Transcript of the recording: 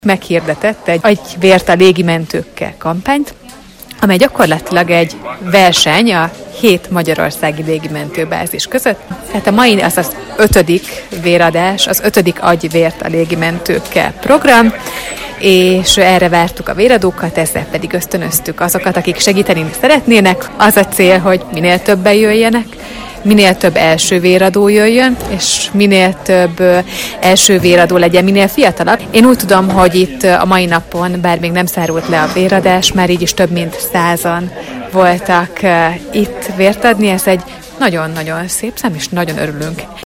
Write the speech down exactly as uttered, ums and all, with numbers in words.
meghirdetett egy Adj vért a légimentőkkel kampányt, amely gyakorlatilag egy verseny a hét magyarországi légimentőbázis között. Tehát a mai az az ötödik véradás, az ötödik Adj vért a légimentőkkel program, és erre vártuk a véradókat, ezzel pedig ösztönöztük azokat, akik segíteni szeretnének. Az a cél, hogy minél többen jöjjenek, minél több első véradó jöjjön, és minél több első véradó legyen, minél fiatalabb. Én úgy tudom, hogy itt a mai napon, bár még nem zárult le a véradás, már így is több mint százan voltak itt vért adni. Ez egy nagyon-nagyon szép szám, és nagyon örülünk.